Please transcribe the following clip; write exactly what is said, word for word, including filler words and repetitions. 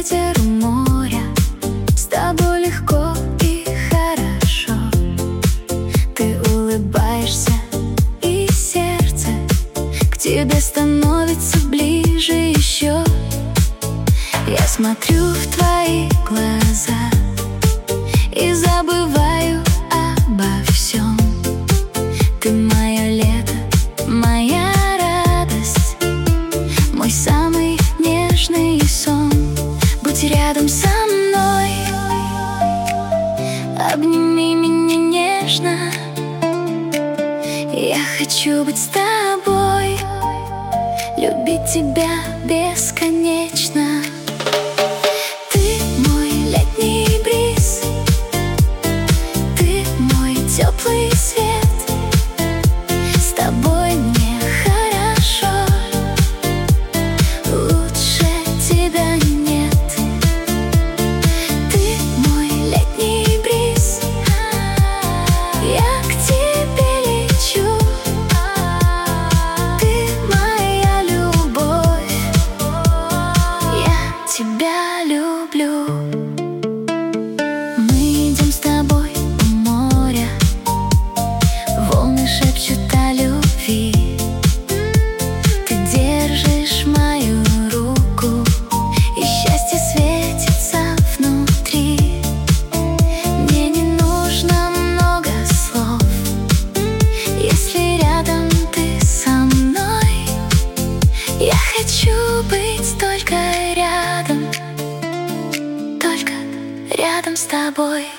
ветер у моря, с тобой легко и хорошо. Ты улыбаешься, и сердце к тебе становится ближе еще. Я смотрю в твои глаза и забываю обо всем. Ты мое лето, моя радость, мой самый нежный сон. Будь рядом со мной, обними меня нежно. Я хочу быть с тобой, любить тебя бесконечно. Ты мой летний бриз, ты мой теплый свет. С тобой мне хорошо, лучше тебя нет. Ты мой летний бриз, я к тебе лечу. Ты моя любовь, я тебя люблю. Мы идем с тобой у моря, волны шепчут о любви. Ты держишь мою руку, и счастье светится внутри. Мне не нужно много слов, если рядом ты со мной. Я хочу быть только рядом, только рядом с тобой.